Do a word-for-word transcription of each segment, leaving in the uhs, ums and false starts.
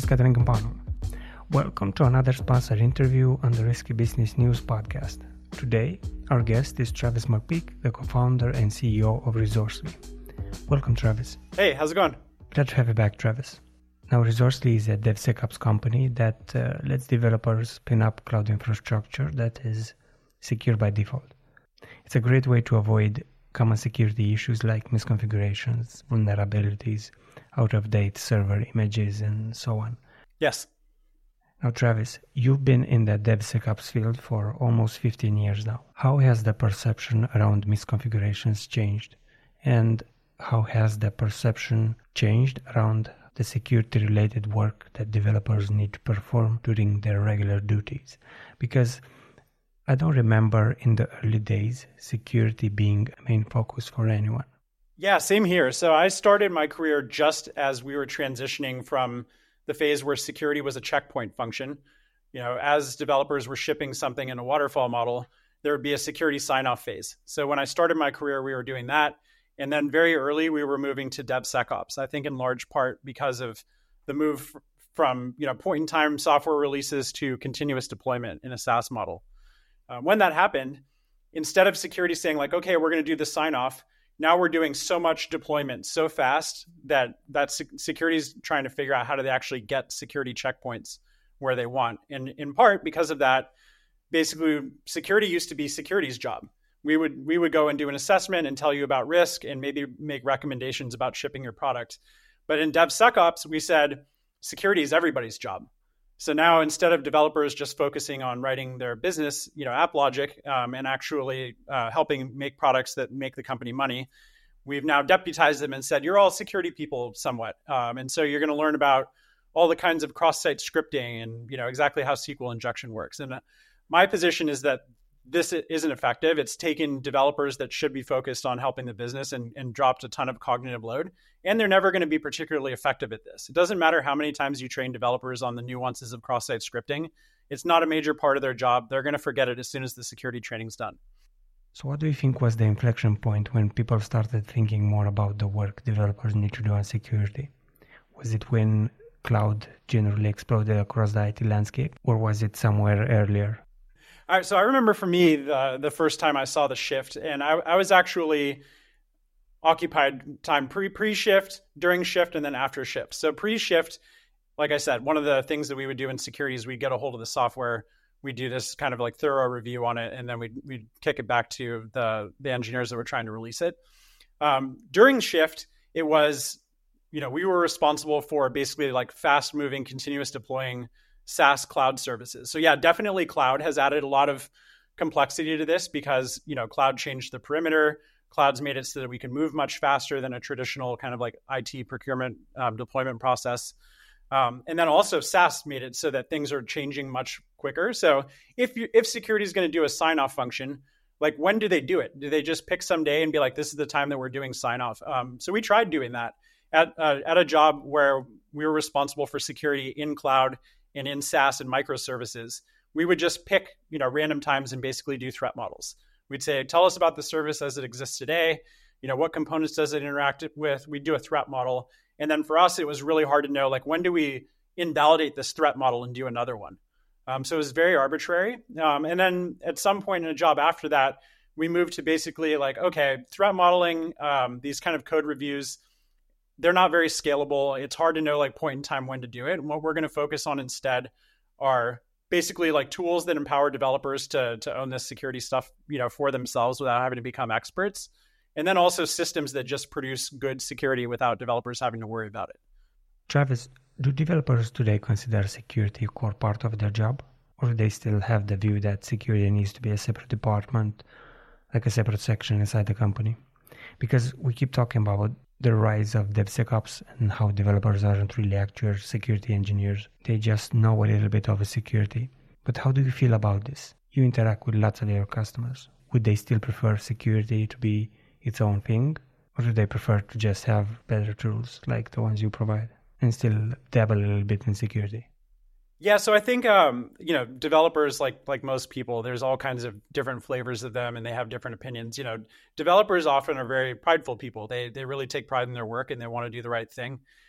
is Cătălin Câmpanu. Welcome to another sponsored interview on the Risky Business News podcast. Today, our guest is Travis McPeak, the co-founder and C E O of Resourcely. Welcome, Travis. Hey, how's it going? Glad to have you back, Travis. Now, Resourcely is a DevSecOps company that uh, lets developers spin up cloud infrastructure that is secure by default. It's a great way to avoid common security issues like misconfigurations, vulnerabilities, out-of-date server images, and so on. Yes. Now, Travis, you've been in the DevSecOps field for almost fifteen years now. How has the perception around misconfigurations changed? And how has the perception changed around the security-related work that developers need to perform during their regular duties? Because I don't remember in the early days security being a main focus for anyone. Yeah, same here. So I started my career just as we were transitioning from the phase where security was a checkpoint function. You know, as developers were shipping something in a waterfall model, there would be a security sign-off phase. So when I started my career, we were doing that. And then very early, we were moving to DevSecOps, I think in large part because of the move from, you know, point-in-time software releases to continuous deployment in a SaaS model. Uh, when that happened, instead of security saying like, okay, we're going to do the sign-off, now we're doing so much deployment so fast that that security is trying to figure out how do they actually get security checkpoints where they want. And in part because of that, basically security used to be security's job. We would we would go and do an assessment and tell you about risk and maybe make recommendations about shipping your product. But in DevSecOps, we said security is everybody's job. So now instead of developers just focusing on writing their business, you know, app logic um, and actually uh, helping make products that make the company money, we've now deputized them and said, you're all security people somewhat. Um, and so you're going to learn about all the kinds of cross-site scripting and, you know, exactly how S Q L injection works. And uh, my position is that this isn't effective. It's taken developers that should be focused on helping the business and, and dropped a ton of cognitive load. And they're never going to be particularly effective at this. It doesn't matter how many times you train developers on the nuances of cross-site scripting. It's not a major part of their job. They're going to forget it as soon as the security training's done. So what do you think was the inflection point when people started thinking more about the work developers need to do on security? Was it when cloud generally exploded across the I T landscape, or was it somewhere earlier? All right, so I remember for me, the, the first time I saw the shift, and I, I was actually occupied time pre, pre-shift, during shift, and then after shift. So pre-shift, like I said, one of the things that we would do in security is we'd get a hold of the software, we'd do this kind of like thorough review on it, and then we'd, we'd kick it back to the, the engineers that were trying to release it. Um, during shift, it was, you know, we were responsible for basically like fast-moving, continuous deploying SaaS cloud services. So yeah, definitely cloud has added a lot of complexity to this because, you know, cloud changed the perimeter. Cloud's made it so that we can move much faster than a traditional kind of like I T procurement um, deployment process. Um, and then also SaaS made it so that things are changing much quicker. So if you, if security is going to do a sign-off function, like when do they do it? Do they just pick some day and be like, this is the time that we're doing sign-off? Um, so we tried doing that at, uh, at a job where we were responsible for security in cloud and in SaaS and microservices. We would just pick, you know, random times and basically do threat models. We'd say, tell us about the service as it exists today. You know, what components does it interact with? We do a threat model. And then for us, it was really hard to know, like, when do we invalidate this threat model and do another one? Um, so it was very arbitrary. Um, and then at some point in a job after that, we moved to basically like, okay, threat modeling, um, these kind of code reviews, they're not very scalable. It's hard to know like point in time when to do it. And what we're going to focus on instead are basically like tools that empower developers to, to own this security stuff, you know, for themselves without having to become experts. And then also systems that just produce good security without developers having to worry about it. Travis, do developers today consider security a core part of their job? Or do they still have the view that security needs to be a separate department, like a separate section inside the company? Because we keep talking about the rise of DevSecOps and how developers aren't really actual security engineers. They just know a little bit of security. But how do you feel about this? You interact with lots of your customers. Would they still prefer security to be its own thing? Or do they prefer to just have better tools like the ones you provide and still dabble a little bit in security? Yeah, so I think um, you know, developers, like like most people, there's all kinds of different flavors of them, and they have different opinions. You know, developers often are very prideful people. They they really take pride in their work, and they want to do the right thing.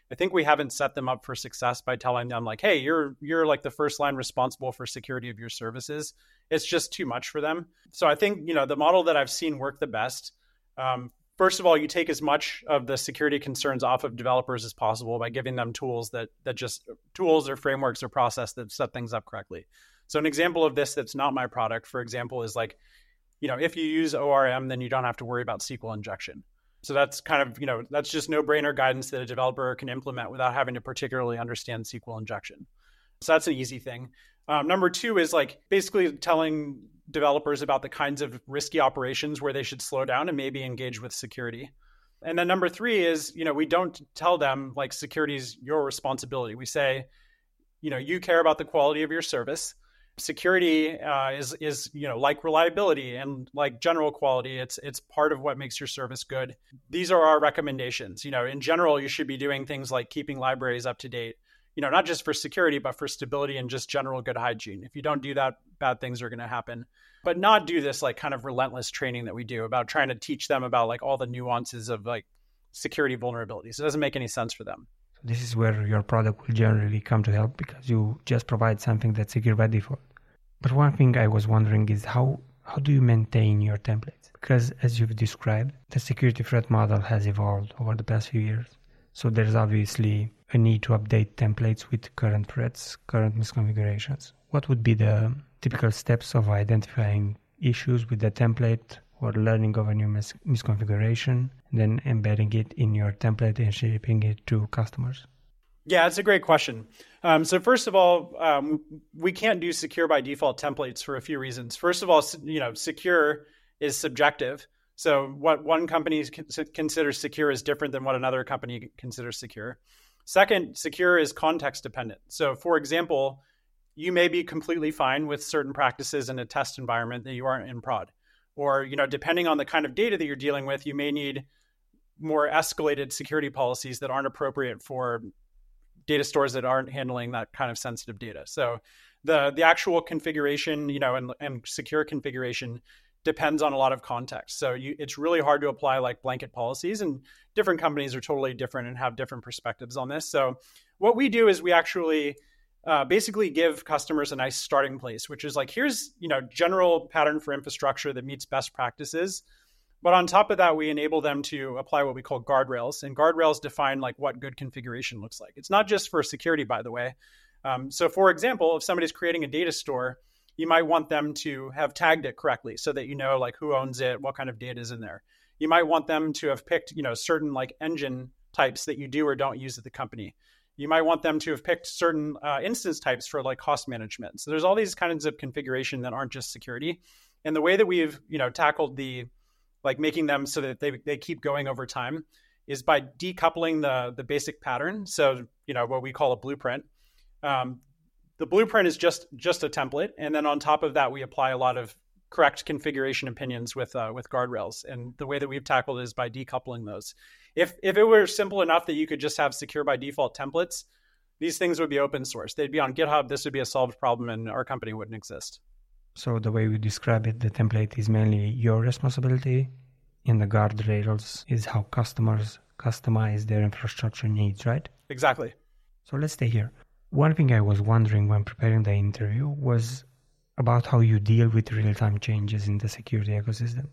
I think we haven't set them up for success by telling them like, hey, you're you're like the first line responsible for security of your services. It's just too much for them. So I think, you know, the model that I've seen work the best, um, first of all, you take as much of the security concerns off of developers as possible by giving them tools that that just tools or frameworks or process that set things up correctly. So an example of this that's not my product, for example, is like, you know, if you use O R M, then you don't have to worry about S Q L injection. So that's kind of, you know, that's just no-brainer guidance that a developer can implement without having to particularly understand S Q L injection. So that's an easy thing. Um, number two is like basically telling developers about the kinds of risky operations where they should slow down and maybe engage with security. And then number three is, you know, we don't tell them like security is your responsibility. We say, you know, you care about the quality of your service. Security uh, is is you know like reliability and like general quality. It's it's part of what makes your service good. These are our recommendations. You know, in general, you should be doing things like keeping libraries up to date. You know, not just for security, but for stability and just general good hygiene. If you don't do that, bad things are going to happen. But not do this like kind of relentless training that we do about trying to teach them about like all the nuances of like security vulnerabilities. It doesn't make any sense for them. This is where your product will generally come to help because you just provide something that's secure by default. But one thing I was wondering is how, how do you maintain your templates? Because as you've described, the security threat model has evolved over the past few years. So there's obviously a need to update templates with current threats, current misconfigurations. What would be the typical steps of identifying issues with the template or learning of a new mis- misconfiguration, and then embedding it in your template and shipping it to customers? Yeah, it's a great question. Um, so first of all, um, we can't do secure by default templates for a few reasons. First of all, you know, secure is subjective. So what one company considers secure is different than what another company considers secure. Second, secure is context dependent. So for example, you may be completely fine with certain practices in a test environment that you aren't in prod. Or, you know, depending on the kind of data that you're dealing with, you may need more escalated security policies that aren't appropriate for data stores that aren't handling that kind of sensitive data. So the the actual configuration, you know, and, and secure configuration depends on a lot of context. So you, it's really hard to apply like blanket policies, and different companies are totally different and have different perspectives on this. So what we do is we actually uh, basically give customers a nice starting place, which is like, here's, you know, general pattern for infrastructure that meets best practices. But on top of that, we enable them to apply what we call guardrails, and guardrails define like what good configuration looks like. It's not just for security, by the way. Um, so for example, if somebody's creating a data store, you might want them to have tagged it correctly so that you know like who owns it, what kind of data is in there. You might want them to have picked, you know, certain like engine types that you do or don't use at the company. You might want them to have picked certain uh, instance types for like cost management. So there's all these kinds of configuration that aren't just security. And the way that we've, you know, tackled the like making them so that they they keep going over time is by decoupling the the basic pattern. So, you know, what we call a blueprint. Um, the blueprint is just just a template, and then on top of that, we apply a lot of correct configuration opinions with uh, with guardrails. And the way that we've tackled it is by decoupling those. If if it were simple enough that you could just have secure by default templates, these things would be open source. They'd be on GitHub. This would be a solved problem, and our company wouldn't exist. So the way we describe it, the template is mainly your responsibility, and the guardrails is how customers customize their infrastructure needs, right? Exactly. So let's stay here. One thing I was wondering when preparing the interview was about how you deal with real-time changes in the security ecosystem.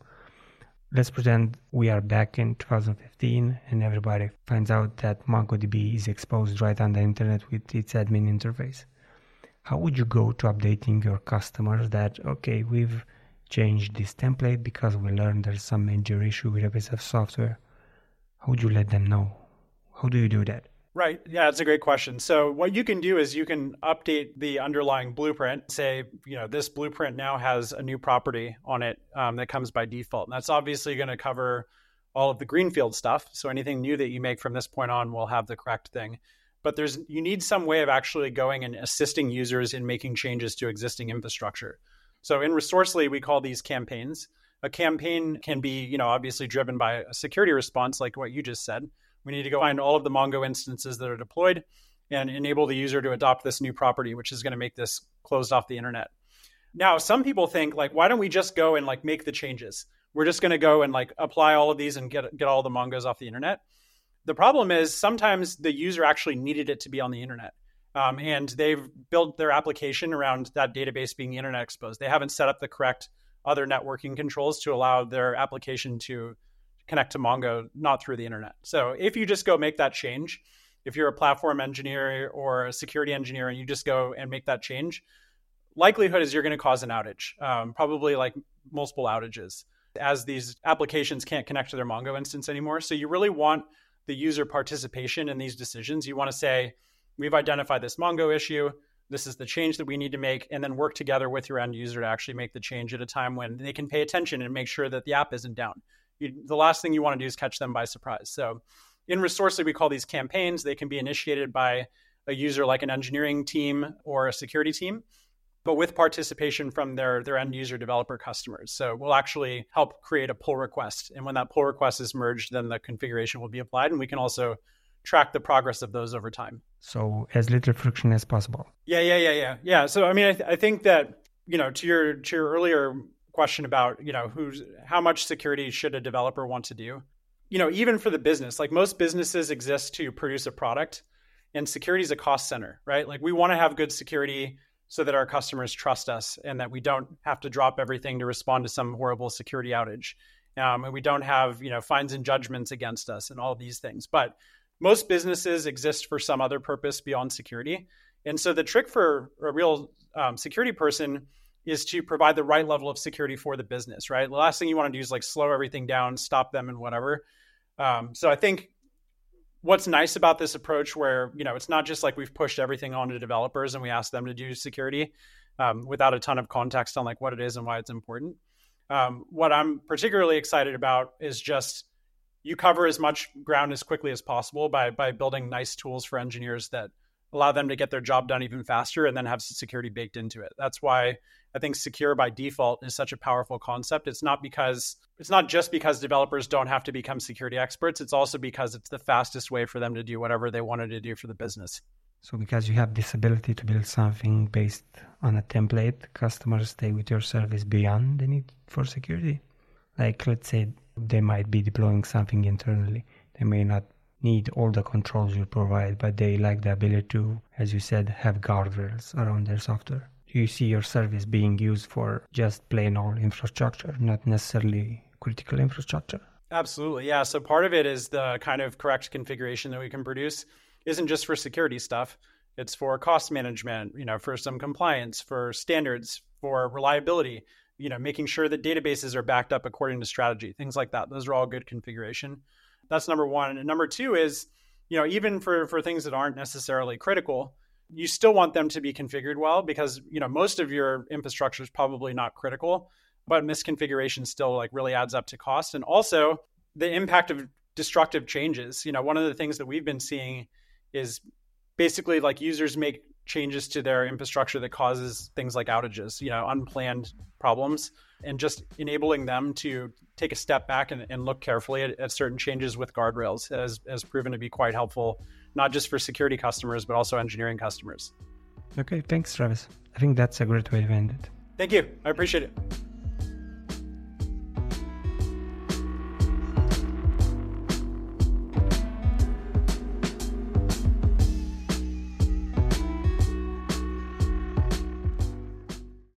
Let's pretend we are back in two thousand fifteen and everybody finds out that MongoDB is exposed right on the internet with its admin interface. How would you go to updating your customers that, okay, we've changed this template because we learned there's some major issue with a piece of software? How would you let them know? How do you do that? Right. Yeah, that's a great question. So what you can do is you can update the underlying blueprint, say, you know, this blueprint now has a new property on it um, that comes by default. And that's obviously going to cover all of the greenfield stuff. So anything new that you make from this point on will have the correct thing. But there's you need some way of actually going and assisting users in making changes to existing infrastructure. So in Resourcely, we call these campaigns. A campaign can be, you know, obviously driven by a security response, like what you just said. We need to go find all of the Mongo instances that are deployed and enable the user to adopt this new property, which is going to make this closed off the internet. Now, some people think like, why don't we just go and like make the changes? We're just going to go and like apply all of these and get get all the Mongos off the internet. The problem is sometimes the user actually needed it to be on the internet. Um, and they've built their application around that database being internet exposed. They haven't set up the correct other networking controls to allow their application to connect to Mongo, not through the internet. So if you just go make that change, if you're a platform engineer or a security engineer and you just go and make that change, likelihood is you're going to cause an outage, um, probably like multiple outages, as these applications can't connect to their Mongo instance anymore. So you really want the user participation in these decisions. You want to say, we've identified this Mongo issue. This is the change that we need to make, and then work together with your end user to actually make the change at a time when they can pay attention and make sure that the app isn't down. You, the last thing you want to do is catch them by surprise. So in Resourcely, we call these campaigns. They can be initiated by a user like an engineering team or a security team, but with participation from their, their end user developer customers. So we'll actually help create a pull request. And when that pull request is merged, then the configuration will be applied. And we can also track the progress of those over time. So as little friction as possible. Yeah, yeah, yeah, yeah. Yeah. So, I mean, I, th- I think that, you know, to your, to your earlier question about, you know, who's, how much security should a developer want to do? You know, even for the business, like most businesses exist to produce a product, and security is a cost center, right? Like we want to have good security so that our customers trust us and that we don't have to drop everything to respond to some horrible security outage. Um, and we don't have, you know, fines and judgments against us and all these things. But most businesses exist for some other purpose beyond security. And so the trick for a real um, security person is to provide the right level of security for the business, right? The last thing you want to do is like slow everything down, stop them and whatever. Um, so I think what's nice about this approach where, you know, it's not just like we've pushed everything onto developers and we ask them to do security um, without a ton of context on like what it is and why it's important. Um, what I'm particularly excited about is just you cover as much ground as quickly as possible by by building nice tools for engineers that allow them to get their job done even faster and then have security baked into it. That's why I think secure by default is such a powerful concept. It's not because it's not just because developers don't have to become security experts. It's also because it's the fastest way for them to do whatever they wanted to do for the business. So because you have this ability to build something based on a template, customers stay with your service beyond the need for security. Like let's say they might be deploying something internally. They may not need all the controls you provide, but they like the ability to, as you said, have guardrails around their software. Do you see your service being used for just plain old infrastructure, not necessarily critical infrastructure? Absolutely, yeah. So part of it is the kind of correct configuration that we can produce isn't just for security stuff. It's for cost management, you know, for some compliance, for standards, for reliability, you know, making sure that databases are backed up according to strategy, things like that. Those are all good configuration. That's number one. And number two is, you know, even for, for things that aren't necessarily critical, you still want them to be configured well because, you know, most of your infrastructure is probably not critical, but misconfiguration still like really adds up to cost. And also the impact of destructive changes. You know, one of the things that we've been seeing is basically like users make changes to their infrastructure that causes things like outages, you know, unplanned problems, and just enabling them to take a step back and, and look carefully at, at certain changes with guardrails has, has proven to be quite helpful, not just for security customers, but also engineering customers. Okay, thanks, Travis. I think that's a great way to end it. Thank you. I appreciate it.